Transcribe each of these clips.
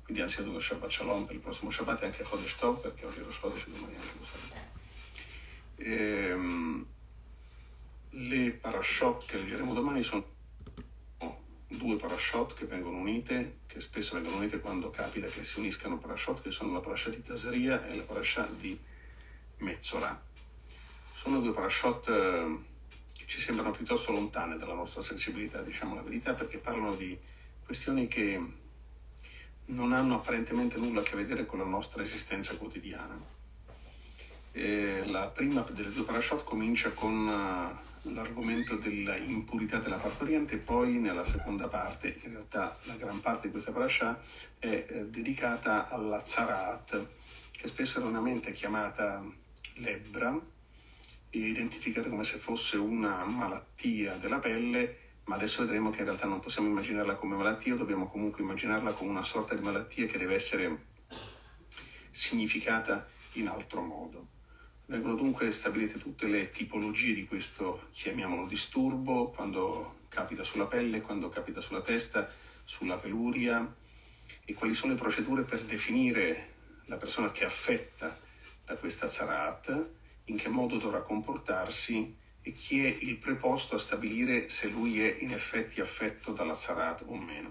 quindi anzitutto Shabbat Shalom per il prossimo Shabbat e anche Chodesh Tov, perché oggi è lo Chodesh e domani anche lo Shabbat. Le parashot che leggeremo domani sono due parashot che vengono unite, che spesso vengono unite quando capita che si uniscano parashot, che sono la parasha di Tazria e la parasha di Metzorah. Sono due parashot che ci sembrano piuttosto lontane dalla nostra sensibilità, diciamo la verità, perché parlano di questioni che non hanno apparentemente nulla a che vedere con la nostra esistenza quotidiana. La prima delle due parashot comincia con l'argomento dell'impurità della partoriente, e poi nella seconda parte, in realtà la gran parte di questa parasha è dedicata alla Tzaraat, che spesso erroneamente è chiamata lebbra, identificata come se fosse una malattia della pelle, ma adesso vedremo che in realtà non possiamo immaginarla come malattia, dobbiamo comunque immaginarla come una sorta di malattia che deve essere significata in altro modo. Vengono dunque stabilite tutte le tipologie di questo, chiamiamolo disturbo, quando capita sulla pelle, quando capita sulla testa, sulla peluria, e quali sono le procedure per definire la persona che è affetta da questa Tzaraat, in che modo dovrà comportarsi e chi è il preposto a stabilire se lui è in effetti affetto dalla Tzaraat o meno.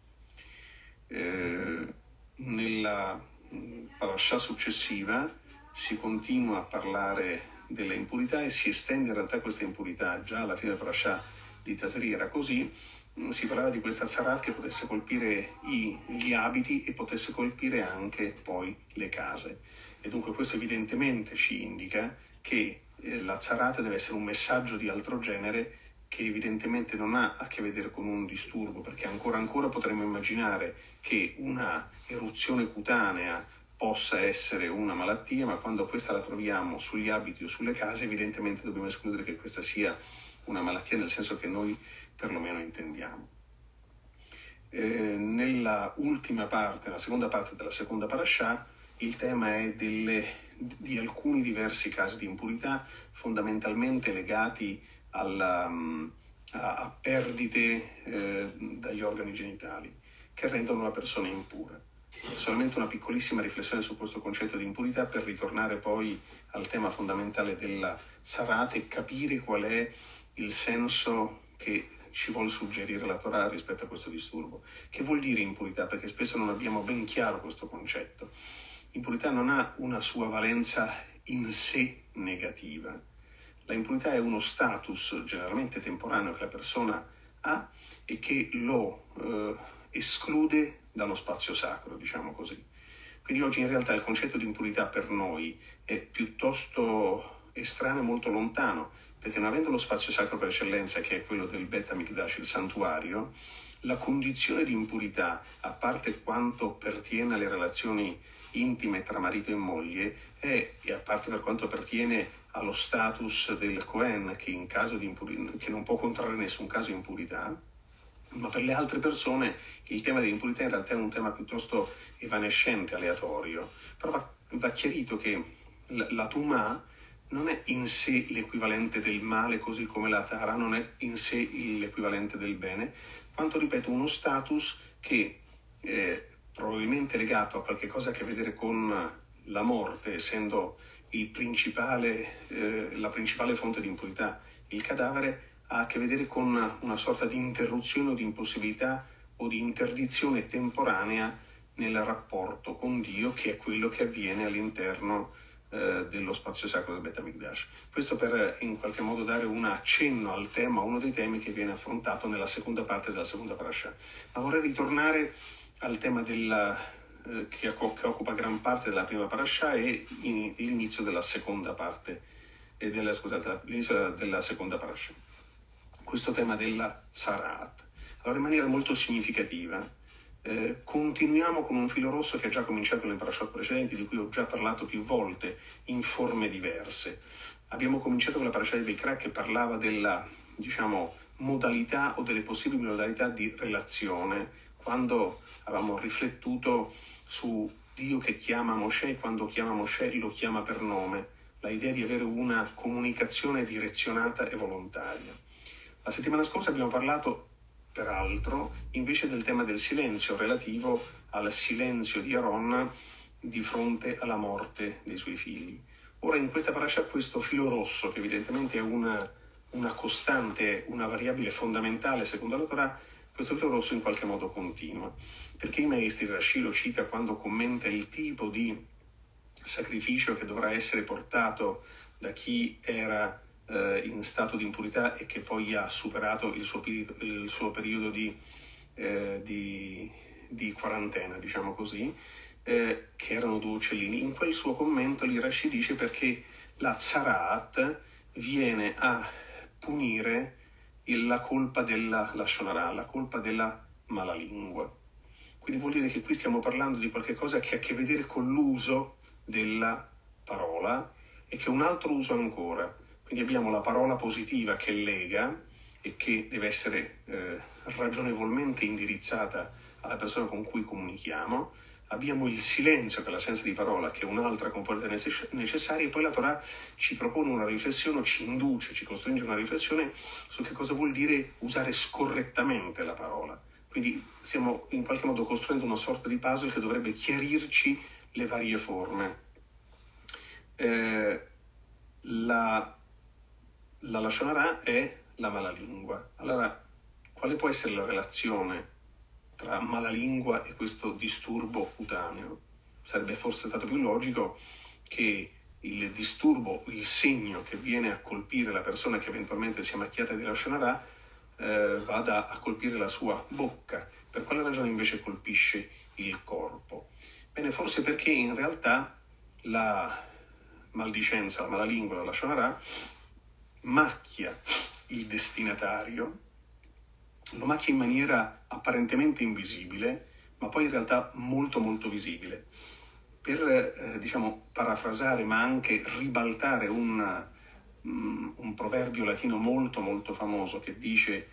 Nella parasha successiva si continua a parlare delle impurità e si estende in realtà questa impurità. Già alla fine della parasha di Tazri era così, si parlava di questa Tzaraat che potesse colpire gli abiti e potesse colpire anche poi le case. E dunque questo evidentemente ci indica che la Tzaraat deve essere un messaggio di altro genere, che evidentemente non ha a che vedere con un disturbo, perché ancora potremmo immaginare che una eruzione cutanea possa essere una malattia, ma quando questa la troviamo sugli abiti o sulle case, evidentemente dobbiamo escludere che questa sia una malattia nel senso che noi perlomeno intendiamo. Nella ultima parte, la seconda parte della seconda parasha, il tema è di alcuni diversi casi di impurità, fondamentalmente legati a perdite dagli organi genitali, che rendono la persona impura. Solamente una piccolissima riflessione su questo concetto di impurità per ritornare poi al tema fondamentale della Tzaraat e capire qual è il senso che ci vuole suggerire la Torah rispetto a questo disturbo. Che vuol dire impurità? Perché spesso non abbiamo ben chiaro questo concetto. Impurità non ha una sua valenza in sé negativa. La impurità è uno status generalmente temporaneo che la persona ha e che lo esclude dallo spazio sacro, diciamo così. Quindi oggi in realtà il concetto di impurità per noi è piuttosto estraneo e molto lontano, perché non avendo lo spazio sacro per eccellenza, che è quello del Bet HaMikdash, il santuario, la condizione di impurità, a parte quanto pertiene alle relazioni intime tra marito e moglie, e a parte per quanto pertiene allo status del Cohen, che in caso di che non può contrarre nessun caso di impurità, ma per le altre persone il tema dell'impurità in realtà è un tema piuttosto evanescente, aleatorio. Però va chiarito che la Tumah non è in sé l'equivalente del male, così come la Tahara non è in sé l'equivalente del bene, quanto, ripeto, uno status che probabilmente legato a qualche cosa a che vedere con la morte, essendo la principale fonte di impurità il cadavere, ha a che vedere con una sorta di interruzione o di impossibilità o di interdizione temporanea nel rapporto con Dio, che è quello che avviene all'interno dello spazio sacro del Bet HaMikdash. Questo per in qualche modo dare un accenno al tema, uno dei temi che viene affrontato nella seconda parte della seconda parasha. Ma vorrei ritornare al tema che occupa gran parte della prima parasha e l'inizio della seconda parte, l'inizio della seconda parasha. Questo tema della Tzaraat. Allora, in maniera molto significativa, continuiamo con un filo rosso che è già cominciato nelle parashat precedenti, di cui ho già parlato più volte, in forme diverse. Abbiamo cominciato con la parasha di Beikra, che parlava della, modalità o delle possibili modalità di relazione, quando avevamo riflettuto su Dio che chiama Mosè, e quando chiama Mosè lo chiama per nome, la idea di avere una comunicazione direzionata e volontaria. La settimana scorsa abbiamo parlato peraltro, invece del tema del silenzio relativo al silenzio di Aaron di fronte alla morte dei suoi figli. Ora in questa parasha questo filo rosso, che evidentemente è una costante, una variabile fondamentale secondo la Torah, questo filo rosso in qualche modo continua, perché i maestri, Rashi lo cita quando commenta il tipo di sacrificio che dovrà essere portato da chi era in stato di impurità e che poi ha superato il suo periodo di quarantena, diciamo così, che erano 2 uccellini. In quel suo commento lì Rashi dice perché la Tzarat viene a punire la colpa della Lashon Hara, la colpa della malalingua. Quindi vuol dire che qui stiamo parlando di qualche cosa che ha a che vedere con l'uso della parola e che è un altro uso ancora. Quindi abbiamo la parola positiva che lega e che deve essere ragionevolmente indirizzata alla persona con cui comunichiamo. Abbiamo il silenzio, che è l'assenza di parola, che è un'altra componente necessaria, e poi la Torah ci propone una riflessione, ci induce, ci costringe una riflessione su che cosa vuol dire usare scorrettamente la parola. Quindi stiamo in qualche modo costruendo una sorta di puzzle che dovrebbe chiarirci le varie forme. La Lashon Hara è la malalingua. Allora, quale può essere la relazione tra malalingua e questo disturbo cutaneo? Sarebbe forse stato più logico che il disturbo, il segno che viene a colpire la persona che eventualmente si è macchiata di Lashon Hara vada a colpire la sua bocca. Per quale ragione invece colpisce il corpo? Bene, forse perché in realtà la maldicenza, la malalingua, la Lashon Hara macchia il destinatario, lo macchia in maniera apparentemente invisibile, ma poi in realtà molto molto visibile. Per parafrasare, ma anche ribaltare un proverbio latino molto molto famoso che dice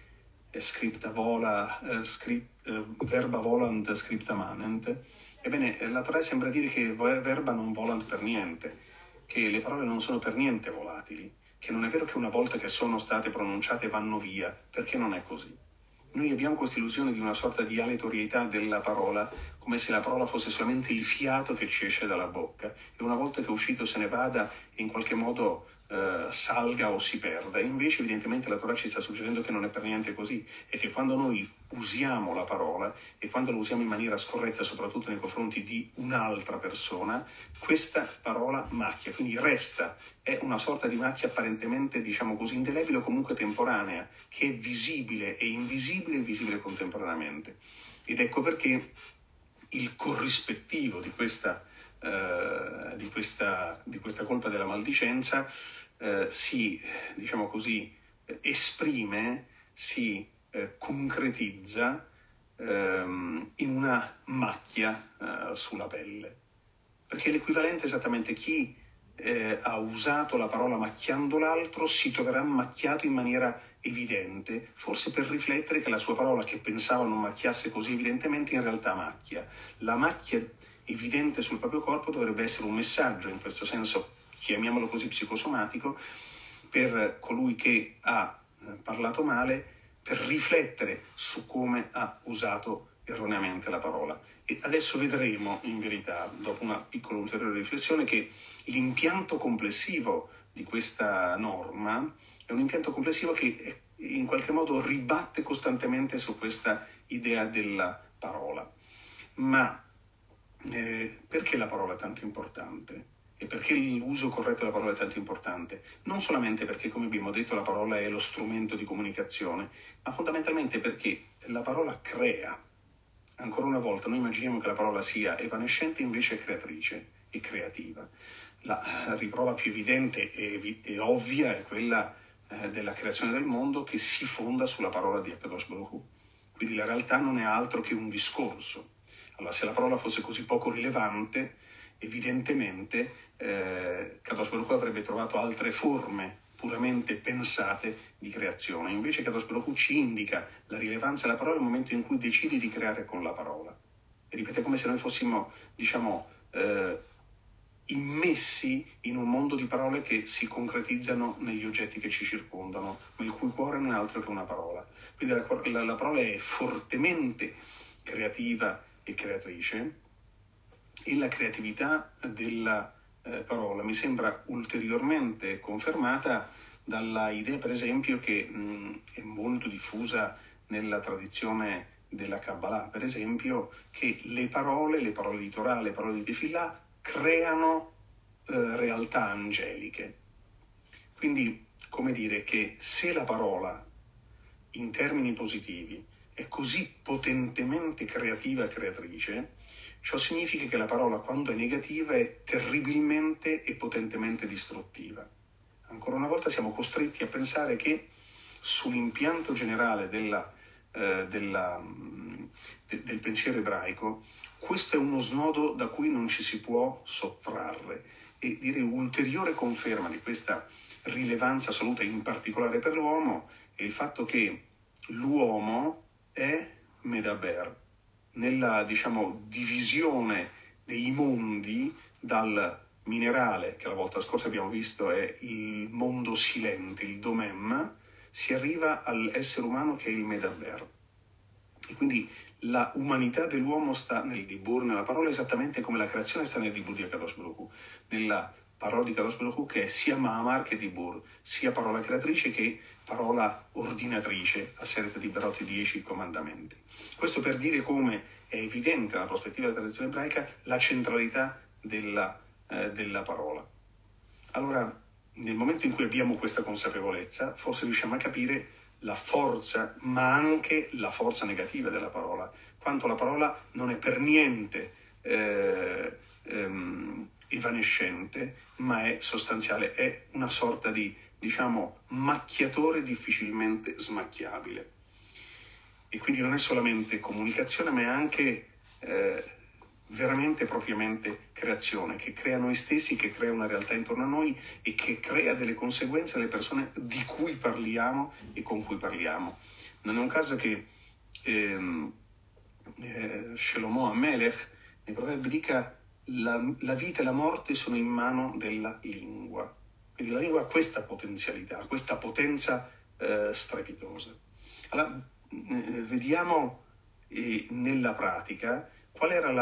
verba volant scripta manent, ebbene la Torah sembra dire che verba non volant per niente, che le parole non sono per niente volatili, che non è vero che una volta che sono state pronunciate vanno via, perché non è così. Noi abbiamo questa illusione di una sorta di aleatorietà della parola, come se la parola fosse solamente il fiato che ci esce dalla bocca, e una volta che è uscito se ne vada e in qualche modo salga o si perda. Invece evidentemente la Torah ci sta suggerendo che non è per niente così, e che quando noi usiamo la parola, e quando la usiamo in maniera scorretta, soprattutto nei confronti di un'altra persona, questa parola macchia, quindi resta, è una sorta di macchia apparentemente, diciamo così, indelebile o comunque temporanea, che è visibile e invisibile e visibile contemporaneamente. Ed ecco perché il corrispettivo di questa colpa della maldicenza si, diciamo così, esprime, si concretizza in una macchia sulla pelle. Perché l'equivalente è esattamente chi ha usato la parola macchiando l'altro si troverà macchiato in maniera evidente, forse per riflettere che la sua parola, che pensava non macchiasse così evidentemente, in realtà macchia. La macchia evidente sul proprio corpo dovrebbe essere un messaggio, in questo senso, chiamiamolo così, psicosomatico, per colui che ha parlato male, per riflettere su come ha usato erroneamente la parola. E adesso vedremo, in verità, dopo una piccola ulteriore riflessione, che l'impianto complessivo di questa norma è un impianto complessivo che in qualche modo ribatte costantemente su questa idea della parola. Ma perché la parola è tanto importante? E perché l'uso corretto della parola è tanto importante? Non solamente perché, come abbiamo detto, la parola è lo strumento di comunicazione, ma fondamentalmente perché la parola crea. Ancora una volta, noi immaginiamo che la parola sia evanescente, invece è creatrice e creativa. La riprova più evidente e ovvia è quella della creazione del mondo, che si fonda sulla parola di Akadosh Baruch Hu. Quindi la realtà non è altro che un discorso. Allora, se la parola fosse così poco rilevante, evidentemente Kadosh Baruch Hu avrebbe trovato altre forme puramente pensate di creazione. Invece Kadosh Baruch Hu ci indica la rilevanza della parola nel momento in cui decidi di creare con la parola. E ripete, come se noi fossimo, immessi in un mondo di parole che si concretizzano negli oggetti che ci circondano, ma il cui cuore non è altro che una parola. Quindi la parola è fortemente creativa e creatrice, e la creatività della parola mi sembra ulteriormente confermata dalla idea, per esempio, che è molto diffusa nella tradizione della Kabbalah, per esempio, che le parole di Torah, le parole di Tefillah creano realtà angeliche. Quindi, come dire, che se la parola, in termini positivi, è così potentemente creativa e creatrice, ciò significa che la parola, quando è negativa, è terribilmente e potentemente distruttiva. Ancora una volta siamo costretti a pensare che sull'impianto generale del pensiero ebraico, questo è uno snodo da cui non ci si può sottrarre, e direi ulteriore conferma di questa rilevanza assoluta, in particolare per l'uomo, è il fatto che l'uomo è Medaber. Nella, divisione dei mondi, dal minerale, che la volta scorsa abbiamo visto è il mondo silente, il Domem, si arriva all'essere umano che è il Medaber. E quindi la umanità dell'uomo sta nel Dibur, nella parola, esattamente come la creazione sta nel Dibur di Akadosh Baruch Hu, nella parola di Kadosh Baruch Hu, che è sia Mahamar che Dibur, sia parola creatrice che parola ordinatrice, a Seret Diberot, i 10 comandamenti. Questo per dire come è evidente nella prospettiva della tradizione ebraica la centralità della parola. Allora, nel momento in cui abbiamo questa consapevolezza, forse riusciamo a capire la forza, ma anche la forza negativa della parola, quanto la parola non è per niente evanescente, ma è sostanziale, è una sorta di, macchiatore difficilmente smacchiabile. E quindi non è solamente comunicazione, ma è anche veramente propriamente creazione, che crea noi stessi, che crea una realtà intorno a noi e che crea delle conseguenze alle persone di cui parliamo e con cui parliamo. Non è un caso che Shlomo Amelech nei proverbi dica: la vita e la morte sono in mano della lingua. Quindi la lingua ha questa potenzialità, questa potenza strepitosa. Allora, vediamo nella pratica qual era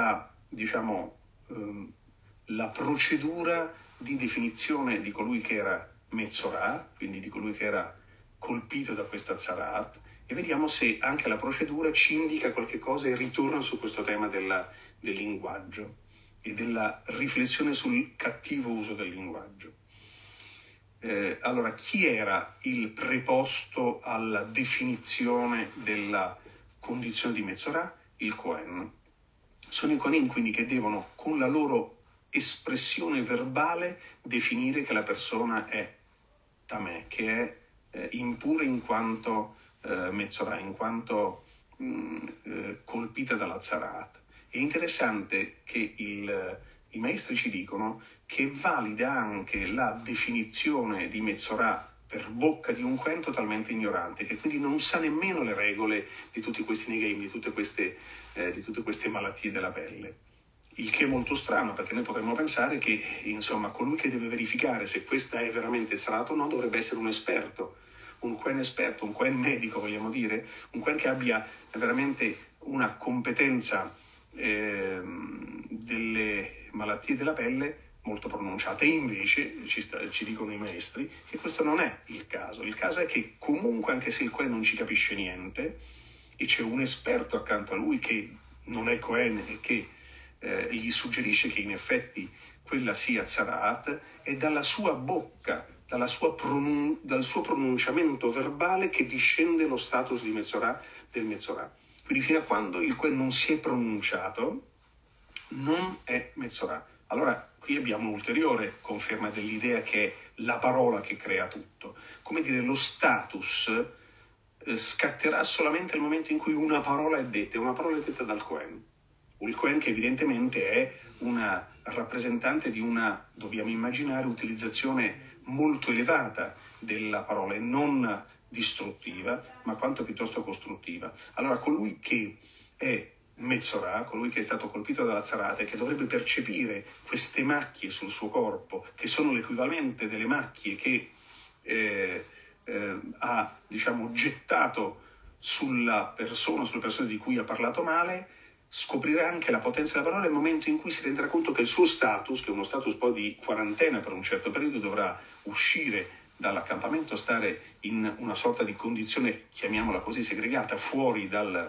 la procedura di definizione di colui che era Metzorah, quindi di colui che era colpito da questa Tzarat, e vediamo se anche la procedura ci indica qualche cosa e ritorna su questo tema del linguaggio e della riflessione sul cattivo uso del linguaggio. Allora, chi era il preposto alla definizione della condizione di Metzorah? Il Cohen. Sono i Kohanim quindi che devono, con la loro espressione verbale, definire che la persona è Tameh, che è impura in quanto Metzorah, in quanto colpita dalla Tzarat. È interessante che i maestri ci dicono che è valida anche la definizione di Metzorah per bocca di un Kohen totalmente ignorante, che quindi non sa nemmeno le regole di tutti questi negaim, di tutte queste malattie della pelle. Il che è molto strano, perché noi potremmo pensare che, colui che deve verificare se questa è veramente Tzarat o no dovrebbe essere un esperto, un Kohen esperto, un Kohen medico, vogliamo dire, un Kohen che abbia veramente una competenza delle malattie della pelle molto pronunciata. E invece ci dicono i maestri che questo non è il caso. Il caso è che comunque, anche se il Kohen non ci capisce niente e c'è un esperto accanto a lui che non è Kohen e che gli suggerisce che in effetti quella sia Tzarat, è dalla sua bocca, dal suo pronunciamento verbale che discende lo status di Metzorah, del Metzorah. Quindi fino a quando il Kohen non si è pronunciato non è Metzorah. Allora qui abbiamo un'ulteriore conferma dell'idea che è la parola che crea tutto. Come dire, lo status scatterà solamente nel momento in cui una parola è detta dal Kohen. Il Kohen che evidentemente è una rappresentante di una, dobbiamo immaginare, utilizzazione molto elevata della parola, e non distruttiva, ma quanto piuttosto costruttiva. Allora colui che è Metzorah, colui che è stato colpito dalla tzarate, che dovrebbe percepire queste macchie sul suo corpo, che sono l'equivalente delle macchie che ha, diciamo, gettato sulle persone di cui ha parlato male, scoprirà anche la potenza della parola nel momento in cui si renderà conto che il suo status, che è uno status poi di quarantena per un certo periodo, dovrà uscire dall'accampamento, stare in una sorta di condizione, chiamiamola così, segregata, fuori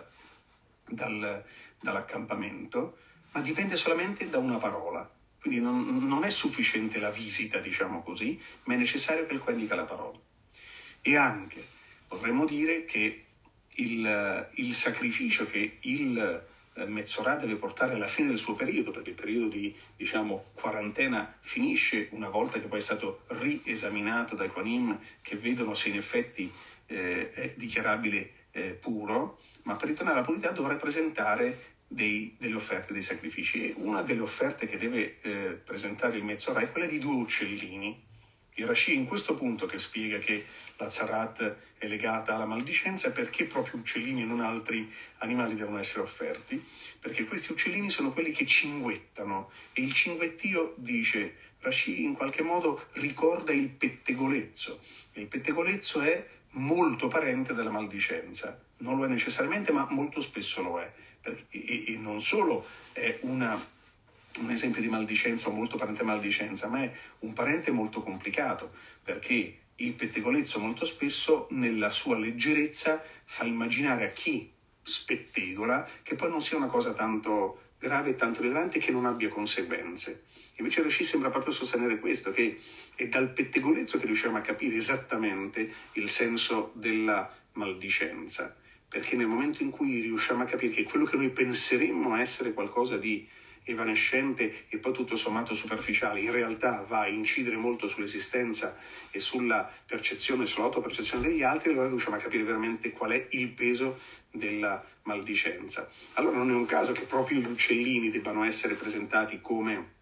dall'accampamento, ma dipende solamente da una parola. Quindi non è sufficiente la visita, diciamo così, ma è necessario che il Cohen dica la parola. E anche potremmo dire che il sacrificio che il Metzorah deve portare alla fine del suo periodo, perché il periodo di, diciamo, quarantena finisce una volta che poi è stato riesaminato dai Kohanim, che vedono se in effetti è dichiarabile puro, ma per ritornare alla purità dovrà presentare delle offerte, dei sacrifici. E una delle offerte che deve presentare il Metzorah è quella di 2 uccellini. Il Rashi in questo punto che spiega che la Tzarat è legata alla maldicenza, perché proprio uccellini e non altri animali devono essere offerti? Perché questi uccellini sono quelli che cinguettano, e il cinguettio, dice Rashi, in qualche modo ricorda il pettegolezzo. Il pettegolezzo è molto parente della maldicenza. Non lo è necessariamente, ma molto spesso lo è. E non solo è un esempio di maldicenza o molto parente maldicenza, ma è un parente molto complicato, perché il pettegolezzo molto spesso nella sua leggerezza fa immaginare a chi spettegola che poi non sia una cosa tanto grave e tanto rilevante, che non abbia conseguenze. Invece Rashi sembra proprio sostenere questo, che è dal pettegolezzo che riusciamo a capire esattamente il senso della maldicenza, perché nel momento in cui riusciamo a capire che quello che noi penseremmo essere qualcosa di evanescente e poi tutto sommato superficiale, in realtà va a incidere molto sull'esistenza e sulla percezione, sull'autopercezione degli altri, allora riusciamo a capire veramente qual è il peso della maldicenza. Allora non è un caso che proprio gli uccellini debbano essere presentati come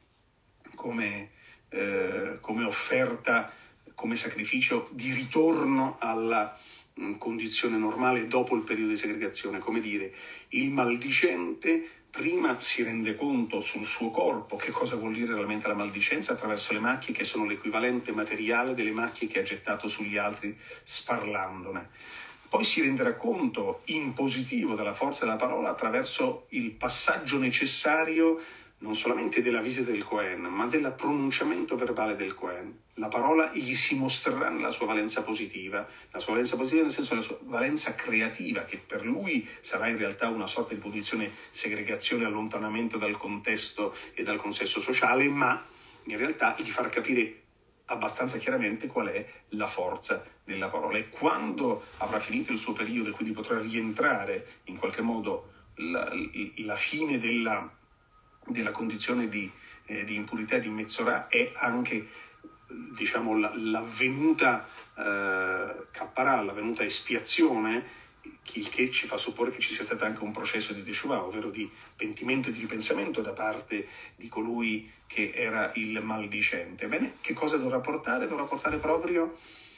offerta, come sacrificio di ritorno alla condizione normale dopo il periodo di segregazione. Come dire, il maldicente prima si rende conto sul suo corpo che cosa vuol dire realmente la maldicenza attraverso le macchie, che sono l'equivalente materiale delle macchie che ha gettato sugli altri sparlandone. Poi si renderà conto in positivo della forza della parola attraverso il passaggio necessario non solamente della visita del Cohen, ma del pronunciamento verbale del Cohen. La parola gli si mostrerà nella sua valenza positiva nel senso della sua valenza creativa, che per lui sarà in realtà una sorta di posizione segregazione, allontanamento dal contesto e dal consesso sociale, ma in realtà gli farà capire abbastanza chiaramente qual è la forza della parola. E quando avrà finito il suo periodo e quindi potrà rientrare in qualche modo la fine della condizione di impurità di Metzorah, è anche, diciamo, l'avvenuta capparà, l'avvenuta espiazione, il che ci fa supporre che ci sia stato anche un processo di teshuvah, ovvero di pentimento e di ripensamento da parte di colui che era il maldicente. Bene, che cosa dovrà portare? Dovrà portare proprio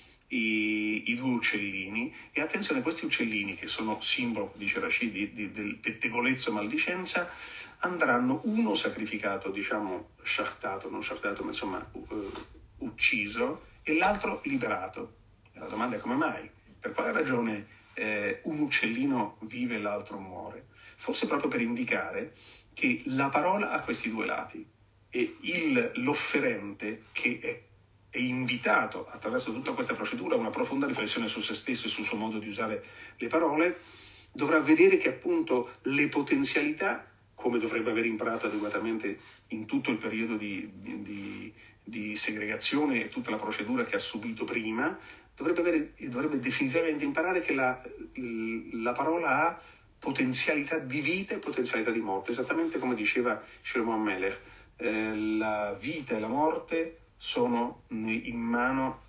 i 2 uccellini, e attenzione, questi uccellini, che sono simbolo, dice Rashid, del pettegolezzo maldicenza, andranno uno sacrificato, diciamo shachtato, non shachtato, ma insomma ucciso, e l'altro liberato. E la domanda è: come mai? Per quale ragione un uccellino vive e l'altro muore? Forse proprio per indicare che la parola ha questi 2 lati, e l'offerente, che è invitato attraverso tutta questa procedura a una profonda riflessione su se stesso e sul suo modo di usare le parole, dovrà vedere che appunto le potenzialità, come dovrebbe aver imparato adeguatamente in tutto il periodo di segregazione e tutta la procedura che ha subito prima, dovrebbe definitivamente imparare che la parola ha potenzialità di vita e potenzialità di morte, esattamente come diceva Shlomo Amelech. La vita e la morte sono in mano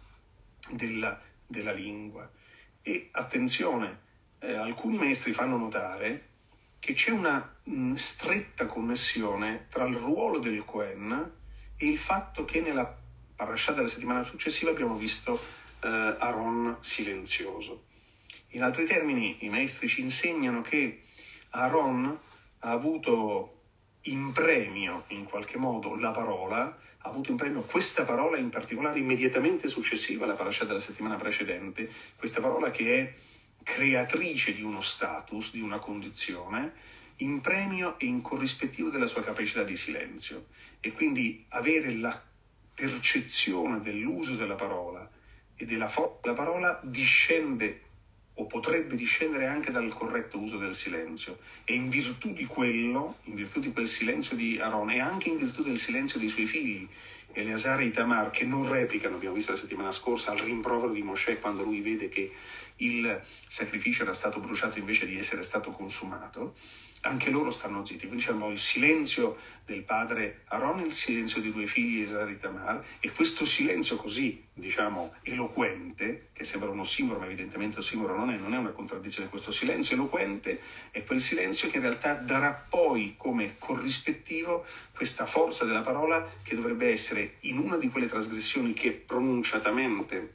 della lingua. E attenzione, alcuni maestri fanno notare che c'è una stretta connessione tra il ruolo del Cohen e il fatto che nella parasha della settimana successiva abbiamo visto Aaron silenzioso. In altri termini, i maestri ci insegnano che Aaron ha avuto in premio in qualche modo la parola, ha avuto in premio questa parola in particolare immediatamente successiva alla parasha della settimana precedente, questa parola che è creatrice di uno status, di una condizione, in premio e in corrispettivo della sua capacità di silenzio. E quindi avere la percezione dell'uso della parola e della forza della parola discende o potrebbe discendere anche dal corretto uso del silenzio, e in virtù di quello, in virtù di quel silenzio di Aaron e anche in virtù del silenzio dei suoi figli Eleazar e Itamar, che non replicano, abbiamo visto la settimana scorsa, al rimprovero di Mosè quando lui vede che il sacrificio era stato bruciato invece di essere stato consumato, anche loro stanno zitti. Quindi diciamo il silenzio del padre Aaron e il silenzio dei due figli Eleazar e Itamar, e questo silenzio così, diciamo, eloquente, che sembra un ossimoro, ma evidentemente ossimoro non è una contraddizione. Questo silenzio eloquente è quel silenzio che in realtà darà poi come corrispettivo questa forza della parola, che dovrebbe essere in una di quelle trasgressioni che pronunciatamente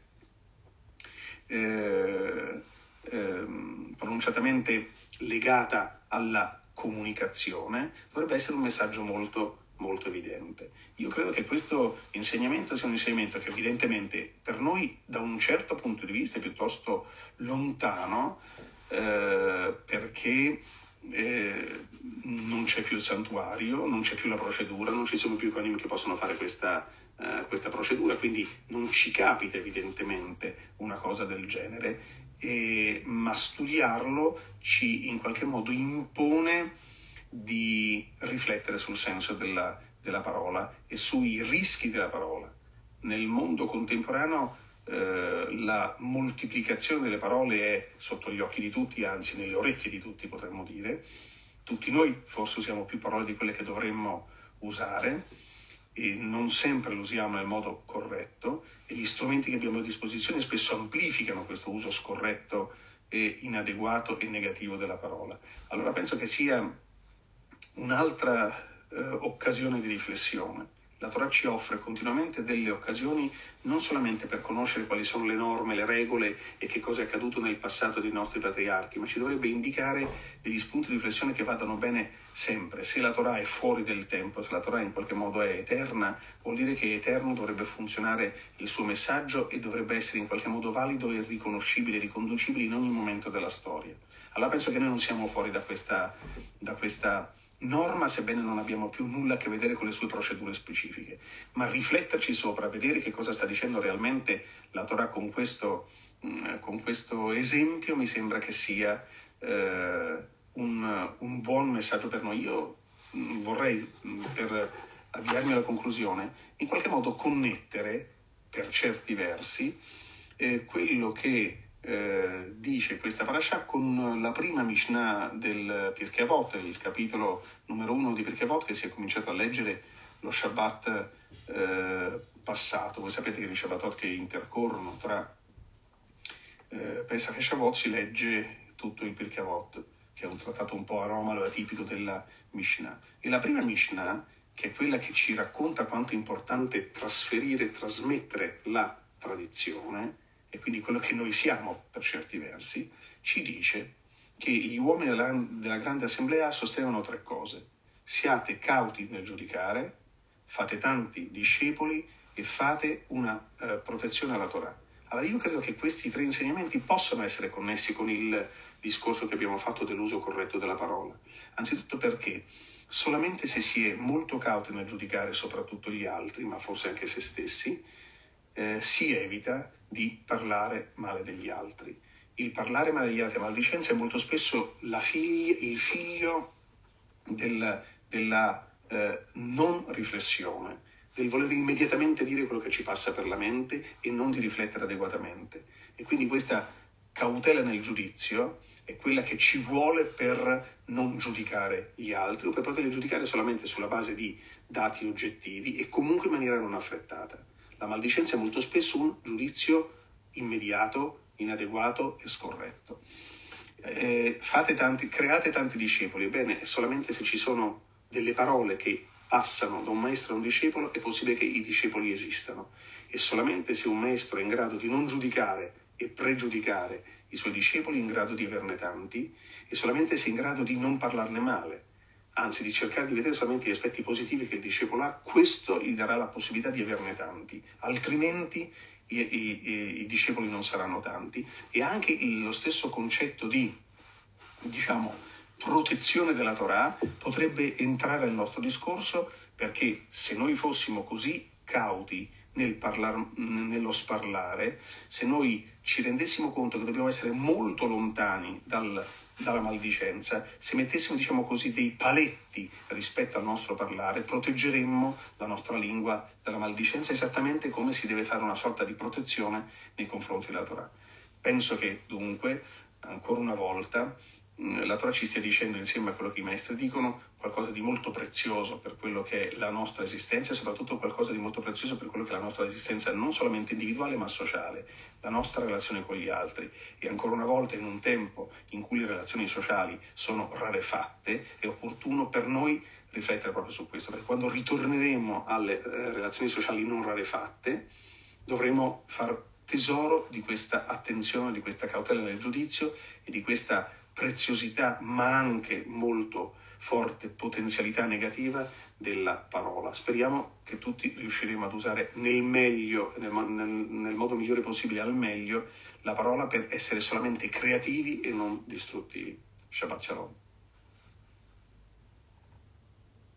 legata alla comunicazione, dovrebbe essere un messaggio molto, molto evidente. Io credo che questo insegnamento sia un insegnamento che evidentemente per noi da un certo punto di vista è piuttosto lontano, perché non c'è più il santuario, non c'è più la procedura, non ci sono più i coanimi che possono fare questa procedura, quindi non ci capita evidentemente una cosa del genere, ma studiarlo ci in qualche modo impone di riflettere sul senso della parola e sui rischi della parola. Nel mondo contemporaneo la moltiplicazione delle parole è sotto gli occhi di tutti, anzi nelle orecchie di tutti potremmo dire. Tutti noi forse usiamo più parole di quelle che dovremmo usare, e non sempre lo usiamo nel modo corretto, e gli strumenti che abbiamo a disposizione spesso amplificano questo uso scorretto e inadeguato e negativo della parola. Allora penso che sia un'altra occasione di riflessione. La Torah ci offre continuamente delle occasioni non solamente per conoscere quali sono le norme, le regole e che cosa è accaduto nel passato dei nostri patriarchi, ma ci dovrebbe indicare degli spunti di riflessione che vadano bene sempre. Se la Torah è fuori del tempo, se la Torah in qualche modo è eterna, vuol dire che eterno dovrebbe funzionare il suo messaggio e dovrebbe essere in qualche modo valido e riconoscibile, riconducibile in ogni momento della storia. Allora penso che noi non siamo fuori da questa norma, sebbene non abbiamo più nulla a che vedere con le sue procedure specifiche, ma rifletterci sopra, vedere che cosa sta dicendo realmente la Torah con questo esempio, mi sembra che sia un buon messaggio per noi. Io vorrei, per avviarmi alla conclusione, in qualche modo connettere, per certi versi, quello che dice questa parasha con la prima Mishnah del Pirkei Avot, il capitolo numero 1 di Pirkei Avot, che si è cominciato a leggere lo Shabbat passato. Voi sapete che gli Shabbatot che intercorrono tra Pesach e Shavuot si legge tutto il Pirkei Avot, che è un trattato un po' anomalo e atipico della Mishnah. E la prima Mishnah, che è quella che ci racconta quanto è importante trasferire e trasmettere la tradizione, e quindi quello che noi siamo per certi versi, ci dice che gli uomini della grande assemblea sostengono 3 cose: siate cauti nel giudicare, fate tanti discepoli e fate una protezione alla Torah. Allora io credo che questi 3 insegnamenti possano essere connessi con il discorso che abbiamo fatto dell'uso corretto della parola. Anzitutto perché solamente se si è molto cauti nel giudicare soprattutto gli altri, ma forse anche se stessi, si evita di parlare male degli altri. Il parlare male degli altri, maldicenza, è molto spesso il figlio della non riflessione, del voler immediatamente dire quello che ci passa per la mente e non di riflettere adeguatamente. E quindi questa cautela nel giudizio è quella che ci vuole per non giudicare gli altri, o per poterli giudicare solamente sulla base di dati oggettivi e comunque in maniera non affrettata. La maldicenza è molto spesso un giudizio immediato, inadeguato e scorretto. Create tanti discepoli. Ebbene, solamente se ci sono delle parole che passano da un maestro a un discepolo è possibile che i discepoli esistano. E solamente se un maestro è in grado di non giudicare e pregiudicare i suoi discepoli, è in grado di averne tanti, e solamente se è in grado di non parlarne male. anzi di cercare di vedere solamente gli aspetti positivi che il discepolo ha, questo gli darà la possibilità di averne tanti, altrimenti i discepoli non saranno tanti. E anche lo stesso concetto di, diciamo, protezione della Torah potrebbe entrare nel nostro discorso, perché se noi fossimo così cauti nello sparlare, se noi ci rendessimo conto che dobbiamo essere molto lontani dalla maldicenza, se mettessimo, diciamo così, dei paletti rispetto al nostro parlare, proteggeremmo la nostra lingua dalla maldicenza, esattamente come si deve fare una sorta di protezione nei confronti della Torah. Penso che dunque, ancora una volta, la Torah ci stia dicendo, insieme a quello che i maestri dicono, qualcosa di molto prezioso per quello che è la nostra esistenza, e soprattutto qualcosa di molto prezioso per quello che è la nostra esistenza non solamente individuale ma sociale, la nostra relazione con gli altri. E ancora una volta, in un tempo in cui le relazioni sociali sono rarefatte, è opportuno per noi riflettere proprio su questo, perché quando ritorneremo alle relazioni sociali non rarefatte dovremo far tesoro di questa attenzione, di questa cautela nel giudizio e di questa preziosità, ma anche molto forte potenzialità negativa della parola. Speriamo che tutti riusciremo ad usare nel meglio, nel modo migliore possibile, al meglio, la parola, per essere solamente creativi e non distruttivi. Shabbat Shalom.